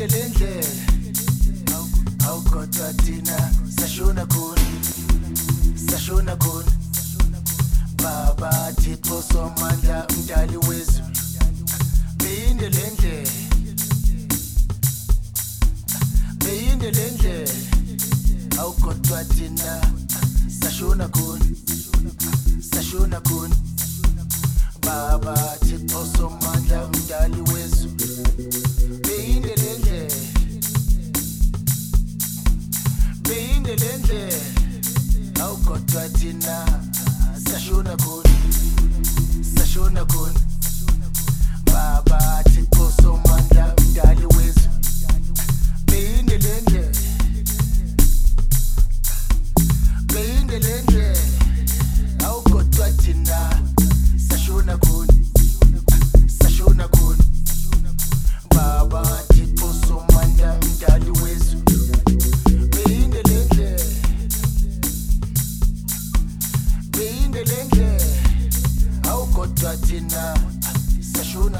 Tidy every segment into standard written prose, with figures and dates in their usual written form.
beyinde lendlela awukodwa thina sashona khona Baba Thixo Somandla umdali wezulu beyinde lendlela awukodwa thina sashona khona Baba Thixo Somandla umdali wezulu beyinde lendlela awukodwa thina sashona khona Baba Thixo Somandla umdali wezulu beyinde lendlela awukodwa thina sashona khona Baba Thixo Somandla umdali wezulu beyinde lendlela awukodwa thina sashona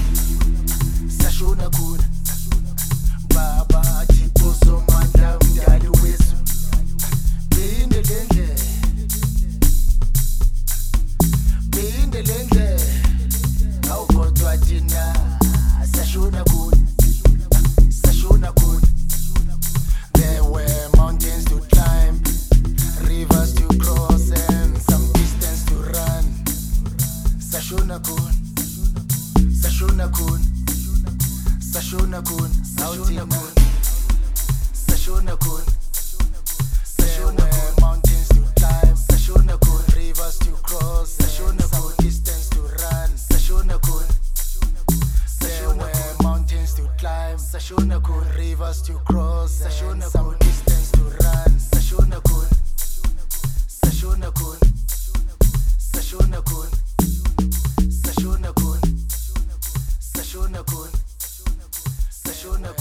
khona Baba Thixo Somandla umdali wezulu beyinde lendlela awukodwa thina sashona khona There were mountains to climb, rivers to cross and some distance to run Sashona khona There were mountains to climb, rivers to cross, some distance to run There were mountains to climb, rivers to cross, some distance to run Sashona khona